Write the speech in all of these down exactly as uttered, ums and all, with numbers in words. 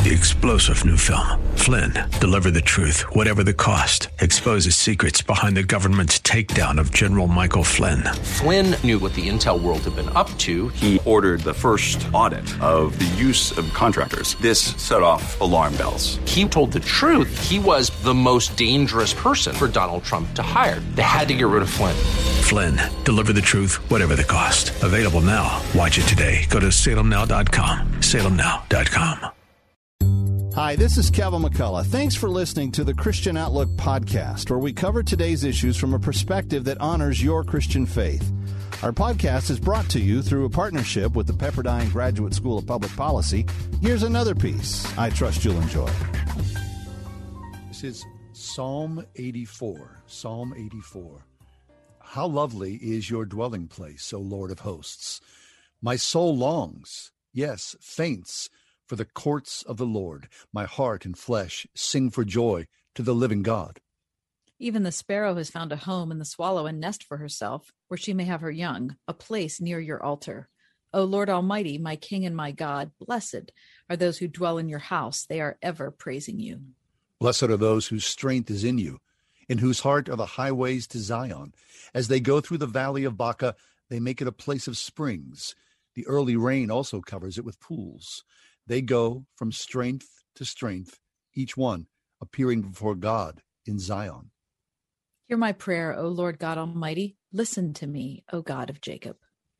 The explosive new film, Flynn, deliver the truth, whatever the cost, exposes secrets behind the government's takedown of General Michael Flynn. Flynn knew what the intel world had been up to. He ordered the first audit of the use of contractors. This set off alarm bells. He told the truth. He was the most dangerous person for Donald Trump to hire. They had to get rid of Flynn. Flynn, deliver the truth, whatever the cost. Available now. Watch it today. Go to salem now dot com. salem now dot com. Hi, this is Kevin McCullough. Thanks for listening to the Christian Outlook podcast, where we cover today's issues from a perspective that honors your Christian faith. Our podcast is brought to you through a partnership with the Pepperdine Graduate School of Public Policy. Here's another piece I trust you'll enjoy. This is Psalm eighty-four. Psalm eighty-four. How lovely is your dwelling place, O Lord of hosts. My soul longs, yes, faints, for the courts of the Lord. My heart and flesh sing for joy to the living God. Even the sparrow has found a home, and the swallow a nest for herself, where she may have her young, a place near your altar. O Lord Almighty, my King and my God, blessed are those who dwell in your house. They are ever praising you. Blessed are those whose strength is in you, in whose heart are the highways to Zion. As they go through the valley of Baca, they make it a place of springs. The early rain also covers it with pools. They go from strength to strength, each one appearing before God in Zion. Hear my prayer, O Lord God Almighty. Listen to me, O God of Jacob.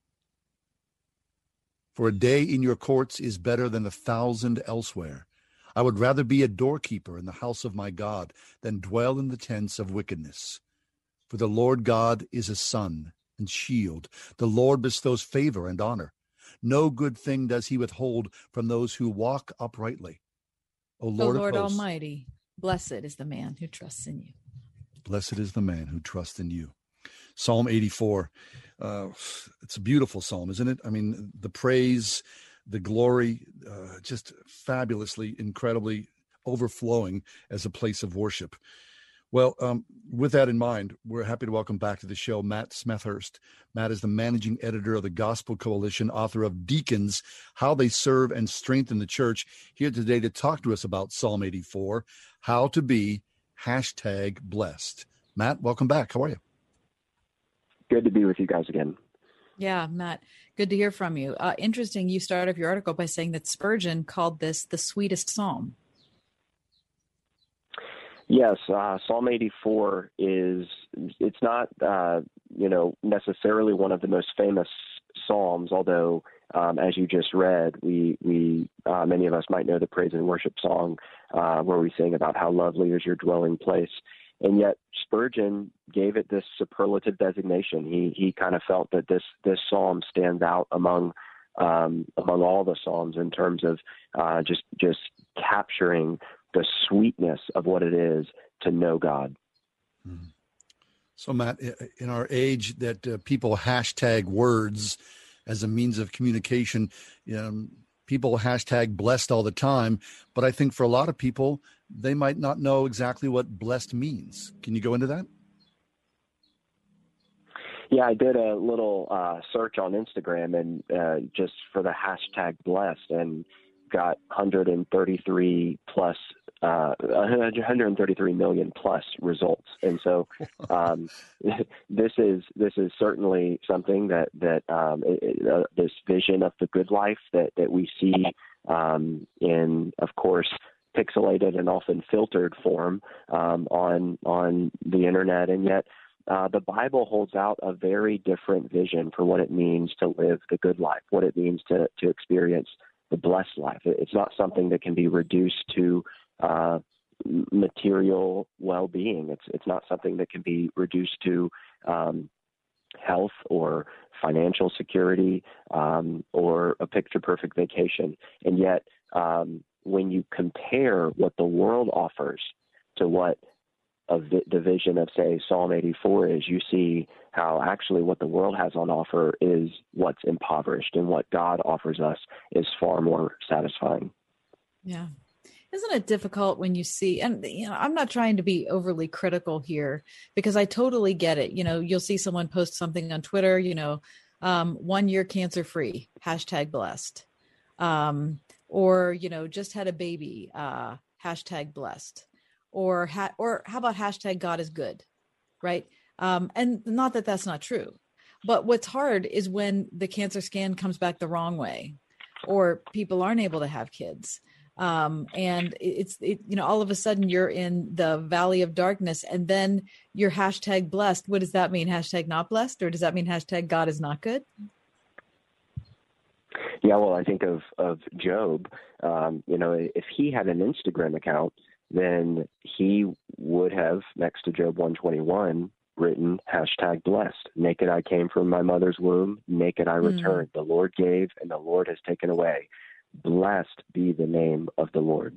For a day in your courts is better than a thousand elsewhere. I would rather be a doorkeeper in the house of my God than dwell in the tents of wickedness. For the Lord God is a sun and shield. The Lord bestows favor and honor. No good thing does he withhold from those who walk uprightly. O Lord, o Lord of hosts, Almighty, blessed is the man who trusts in you. Blessed is the man who trusts in you. Psalm eighty-four. Uh, it's a beautiful psalm, isn't it? I mean, the praise, the glory, uh, just fabulously, incredibly overflowing as a place of worship. Well, um, with that in mind, we're happy to welcome back to the show Matt Smethurst. Matt is the managing editor of the Gospel Coalition, author of Deacons, How They Serve and Strengthen the Church, here today to talk to us about Psalm eighty-four, how to be hashtag blessed. Matt, welcome back. How are you? Good to be with you guys again. Yeah, Matt, good to hear from you. Uh, interesting, you start off your article by saying that Spurgeon called this the sweetest psalm. Yes, uh, Psalm eighty-four is, it's not, uh, you know, necessarily one of the most famous psalms, although, um, as you just read, we, we uh, many of us might know the praise and worship song uh, where we sing about how lovely is your dwelling place. And yet Spurgeon gave it this superlative designation. He he kind of felt that this this psalm stands out among um, among all the psalms in terms of uh, just just capturing the sweetness of what it is to know God. Mm-hmm. So, Matt, in our age that uh, people hashtag words as a means of communication, you know, people hashtag blessed all the time. But I think for a lot of people, they might not know exactly what blessed means. Can you go into that? Yeah, I did a little uh, search on Instagram and uh, just for the hashtag blessed, and got one hundred thirty-three plus, uh, one hundred thirty-three million plus results. And so um, this is this is certainly something that that um, it, uh, this vision of the good life that that we see um, in, of course, pixelated and often filtered form um, on on the internet, and yet uh, the Bible holds out a very different vision for what it means to live the good life, what it means to to experience the blessed life. It's not something that can be reduced to uh, material well-being. It's it's not something that can be reduced to um, health or financial security um, or a picture-perfect vacation. And yet, um, when you compare what the world offers to what a vi- the vision of, say, Psalm eighty-four is, you see how actually what the world has on offer is what's impoverished, and what God offers us is far more satisfying. Yeah. Isn't it difficult when you see, and you know, I'm not trying to be overly critical here because I totally get it. You know, you'll see someone post something on Twitter, you know, um, one year cancer free, hashtag blessed. Um, or, you know, just had a baby, uh, hashtag blessed, or, ha- or how about hashtag God is good, right? Um, and not that that's not true, but what's hard is when the cancer scan comes back the wrong way, or people aren't able to have kids. Um, and it's, it, you know, all of a sudden you're in the valley of darkness, and then you're hashtag blessed. What does that mean? Hashtag not blessed? Or does that mean hashtag God is not good? Yeah, well, I think of, of Job. Um, you know, if he had an Instagram account, then he would have, next to Job one twenty-one, written hashtag blessed. Naked I came from my mother's womb, naked I returned. Mm. The Lord gave and the Lord has taken away. Blessed be the name of the Lord.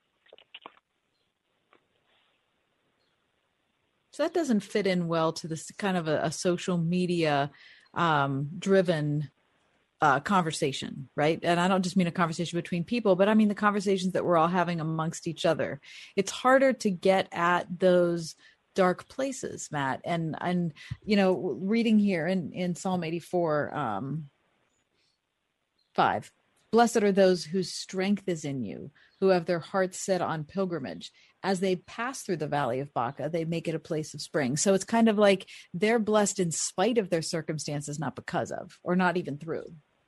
So that doesn't fit in well to this kind of a, a social media um, driven uh, conversation, right? And I don't just mean a conversation between people, but I mean the conversations that we're all having amongst each other. It's harder to get at those dark places, Matt. And, and, you know, reading here in, in Psalm eighty-four, um, five, blessed are those whose strength is in you, who have their hearts set on pilgrimage. As they pass through the valley of Baca, they make it a place of spring. So it's kind of like they're blessed in spite of their circumstances, not because of, or not even through.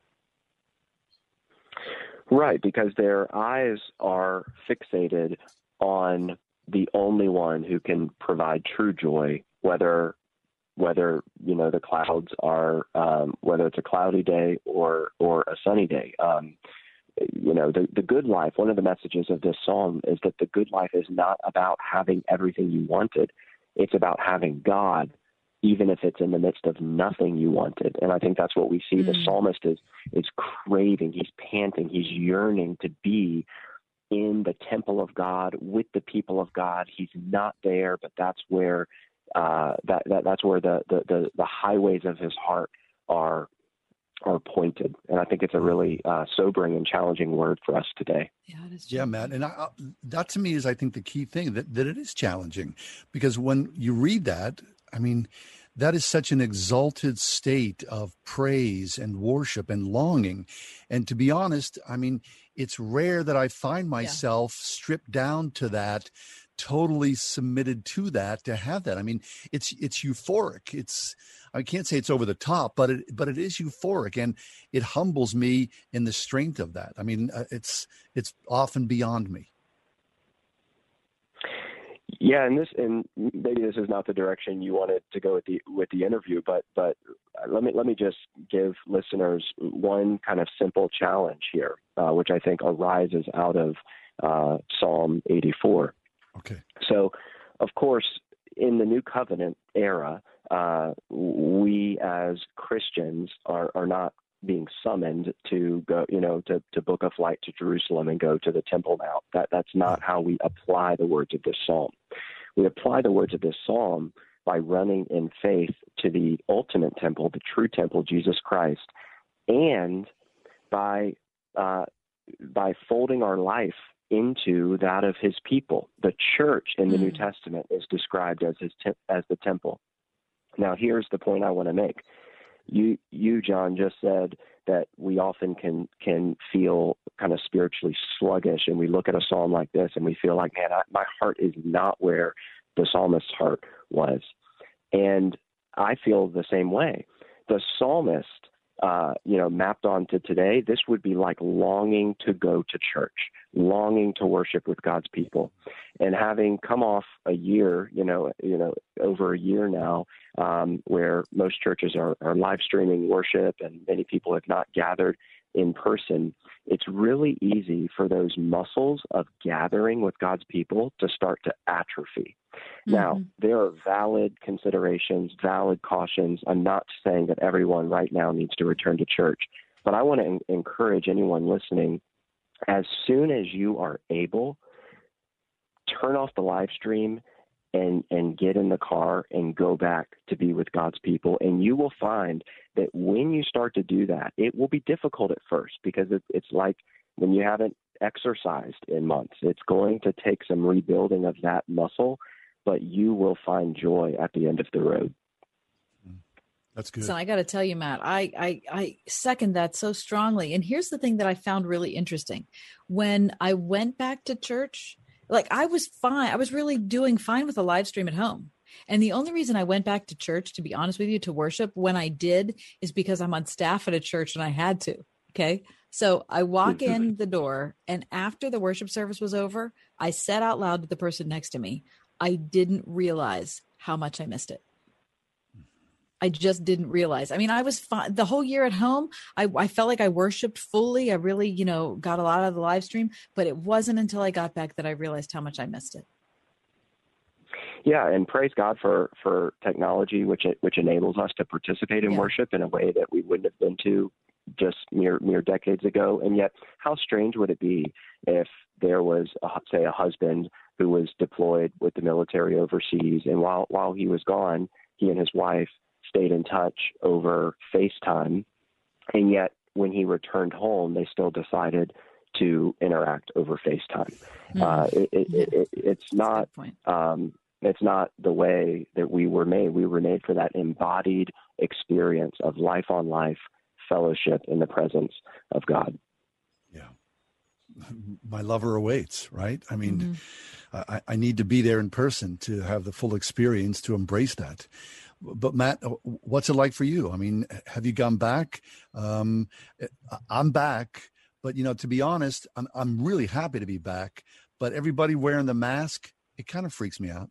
Right, because their eyes are fixated on the only one who can provide true joy, whether whether, you know, the clouds are, um, whether it's a cloudy day or, or a sunny day. Um, you know, the, the good life, one of the messages of this psalm is that the good life is not about having everything you wanted. It's about having God, even if it's in the midst of nothing you wanted. And I think that's what we see. Mm. The psalmist is, is craving, he's panting, he's yearning to be in the temple of God with the people of God. He's not there, but that's where Uh, that, that that's where the, the, the, the highways of his heart are are pointed. And I think it's a really uh, sobering and challenging word for us today. Yeah, it is. Yeah, Matt. And I, that to me is, I think, the key thing, that, that it is challenging, because when you read that, I mean, that is such an exalted state of praise and worship and longing. And to be honest, I mean, it's rare that I find myself yeah. stripped down to that, totally submitted to that, to have that. I mean, it's it's euphoric. It's, I can't say it's over the top, but it but it is euphoric, and it humbles me in the strength of that. I mean, uh, it's it's often beyond me. Yeah, and this, and maybe this is not the direction you wanted to go with the with the interview, but but let me let me just give listeners one kind of simple challenge here, uh, which I think arises out of uh, Psalm eighty-four. Okay. So, of course, in the New Covenant era, uh, we as Christians are, are not being summoned to go, you know, to, to book a flight to Jerusalem and go to the Temple Mount. That that's not how we apply the words of this psalm. We apply the words of this psalm by running in faith to the ultimate temple, the true temple, Jesus Christ, and by uh, by folding our life into that of his people. The church in the mm. New Testament is described as his te- as the temple. Now, here's the point I want to make. You, you, John, just said that we often can can feel kind of spiritually sluggish, and we look at a psalm like this, and we feel like, man, I, my heart is not where the psalmist's heart was. And I feel the same way. The psalmist, uh, you know, mapped onto today, this would be like longing to go to church, longing to worship with God's people. And having come off a year, you know, you know, over a year now, um, where most churches are, are live streaming worship and many people have not gathered in person, it's really easy for those muscles of gathering with God's people to start to atrophy. Mm-hmm. Now, there are valid considerations, valid cautions. I'm not saying that everyone right now needs to return to church, but I want to en- encourage anyone listening, as soon as you are able, turn off the live stream and, and get in the car and go back to be with God's people. And you will find that when you start to do that, it will be difficult at first, because it, it's like when you haven't exercised in months. It's going to take some rebuilding of that muscle, but you will find joy at the end of the road. That's good. So I got to tell you, Matt, I, I I second that so strongly. And here's the thing that I found really interesting. When I went back to church, like I was fine. I was really doing fine with a live stream at home. And the only reason I went back to church, to be honest with you, to worship when I did is because I'm on staff at a church and I had to. Okay. So I walk in the door, and after the worship service was over, I said out loud to the person next to me, I didn't realize how much I missed it. I just didn't realize. I mean, I was fine the whole year at home. I, I felt like I worshiped fully. I really, you know, got a lot out of the live stream, but it wasn't until I got back that I realized how much I missed it. Yeah, and praise God for, for technology, which which enables us to participate in Yeah. worship in a way that we wouldn't have been to just mere mere decades ago. And yet, how strange would it be if there was, a, say, a husband who was deployed with the military overseas, and while while he was gone, he and his wife stayed in touch over FaceTime, and yet when he returned home, they still decided to interact over FaceTime. Mm. Uh, it, it, yeah. it, it's not um, it's not the way that we were made. We were made for that embodied experience of life on life, fellowship in the presence of God. Yeah. My lover awaits, right? I mean, Mm-hmm. I, I need to be there in person to have the full experience, to embrace that. But Matt, what's it like for you? I mean, have you gone back? Um, I'm back, but you know, to be honest, I'm I'm really happy to be back. But everybody wearing the mask, it kind of freaks me out.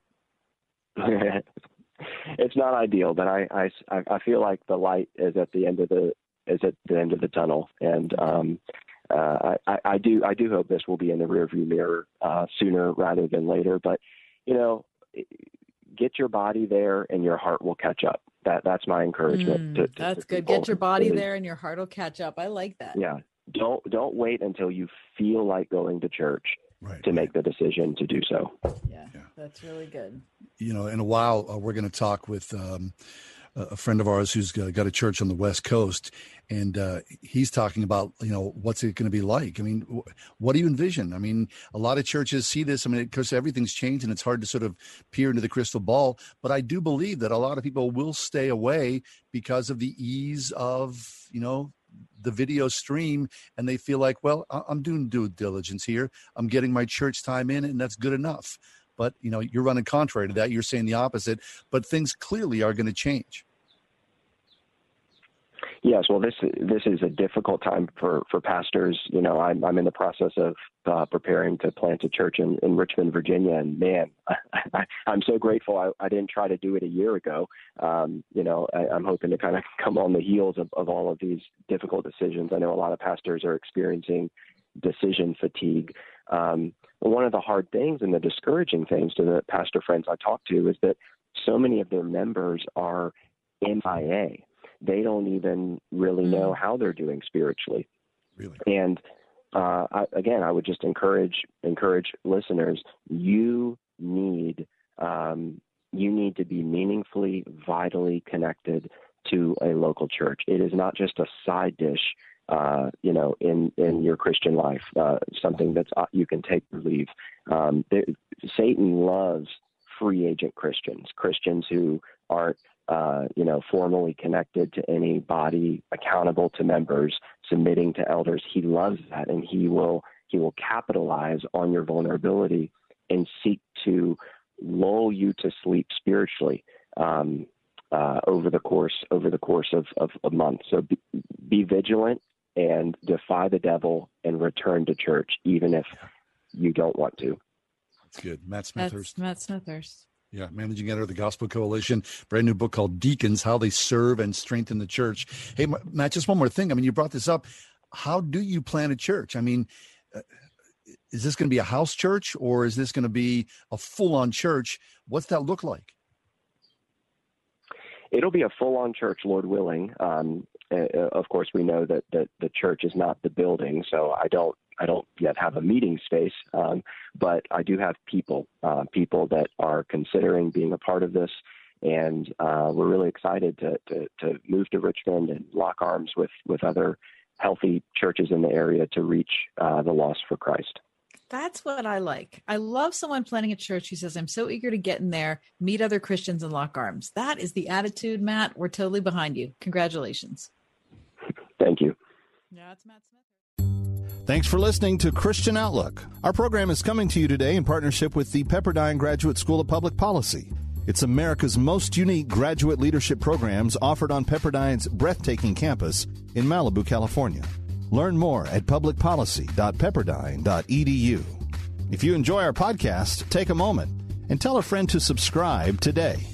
It's not ideal, but I, I, I feel like the light is at the end of the is at the end of the tunnel, and um, uh, I, I do I do hope this will be in the rearview mirror uh, sooner rather than later. But you know. Get your body there and your heart will catch up. That That's my encouragement. Mm, to, to, that's to good. people. Get your body is, there and your heart will catch up. I like that. Yeah. Don't don't wait until you feel like going to church right, to right. make the decision to do so. Yeah, yeah. That's really good. You know, in a while, uh, we're going to talk with um, a friend of ours who's got a church on the West Coast, and uh, he's talking about, you know, what's it going to be like? I mean, wh- what do you envision? I mean, a lot of churches see this. I mean, because everything's changed and it's hard to sort of peer into the crystal ball. But I do believe that a lot of people will stay away because of the ease of, you know, the video stream, and they feel like, well, I- I'm doing due diligence here. I'm getting my church time in, and that's good enough. But, you know, you're running contrary to that. You're saying the opposite. But things clearly are going to change. Yes, well, this this is a difficult time for, for pastors. You know, I'm I'm in the process of uh, preparing to plant a church in, in Richmond, Virginia, and man, I, I, I'm so grateful I, I didn't try to do it a year ago. Um, you know, I, I'm hoping to kind of come on the heels of, of all of these difficult decisions. I know a lot of pastors are experiencing decision fatigue. Um, one of the hard things and the discouraging things to the pastor friends I talk to is that so many of their members are M I A. They don't even really know how they're doing spiritually. Really? And uh, I, again, I would just encourage encourage listeners. You need um, you need to be meaningfully, vitally connected to a local church. It is not just a side dish, uh, you know, in in your Christian life. Uh, something that's uh, you can take or leave. Um, there, Satan loves free agent Christians, Christians who aren't Uh, you know, formally connected to any body, accountable to members, submitting to elders. He loves that, and he will he will capitalize on your vulnerability and seek to lull you to sleep spiritually um, uh, over the course over the course of, of a month. So be, be vigilant and defy the devil and return to church, even if you don't want to. That's good, Matt Smithhurst. That's Matt Smithhurst. Yeah, managing editor of the Gospel Coalition, brand new book called Deacons, How They Serve and Strengthen the Church. Hey, Matt, just one more thing. I mean, you brought this up. How do you plan a church? I mean, uh, is this going to be a house church, or is this going to be a full-on church? What's that look like? It'll be a full-on church, Lord willing. Um, uh, of course, we know that, that the church is not the building, so I don't I don't yet have a meeting space, um, but I do have people, uh, people that are considering being a part of this, and uh, we're really excited to, to, to move to Richmond and lock arms with, with other healthy churches in the area to reach uh, the lost for Christ. That's what I like. I love someone planning a church who says, I'm so eager to get in there, meet other Christians, and lock arms. That is the attitude, Matt. We're totally behind you. Congratulations. Thank you. Yeah, it's Matt Smith. Thanks for listening to Christian Outlook. Our program is coming to you today in partnership with the Pepperdine Graduate School of Public Policy. It's America's most unique graduate leadership programs offered on Pepperdine's breathtaking campus in Malibu, California. Learn more at public policy dot pepperdine dot e d u. If you enjoy our podcast, take a moment and tell a friend to subscribe today.